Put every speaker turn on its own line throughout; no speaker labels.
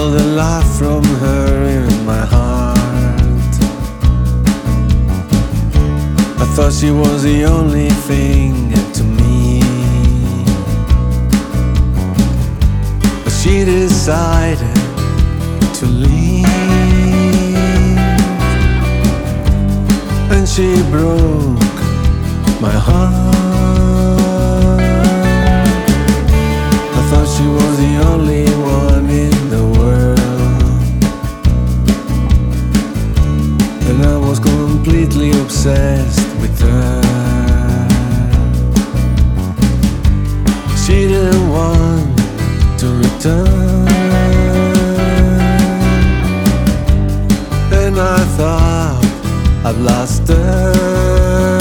the laugh from her in my heart. I thought she was the only thing to me, but she decided to leave, and she broke my heart. I thought she was the only one in the world, and I was completely obsessed with her. She didn't want to return, and I thought I'd lost her.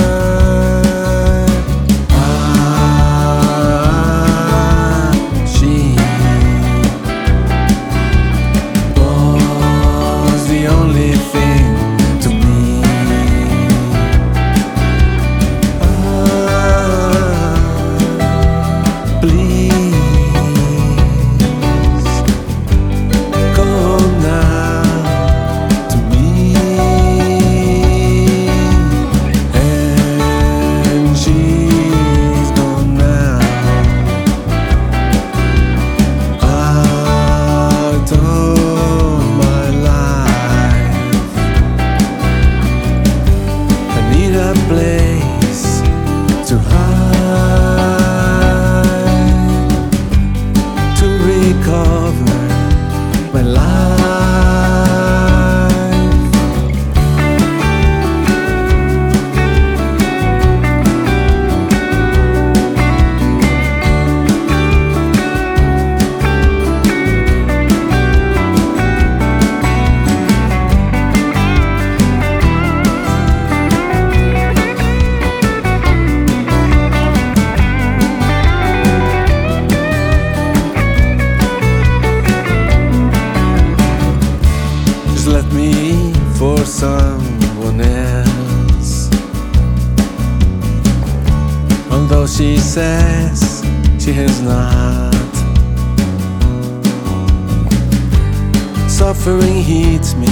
A place to hide, to recover my life. Left me for someone else, although she says she has not. Suffering hits me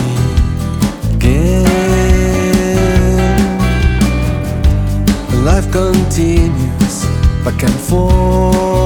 again. Life continues back and forth.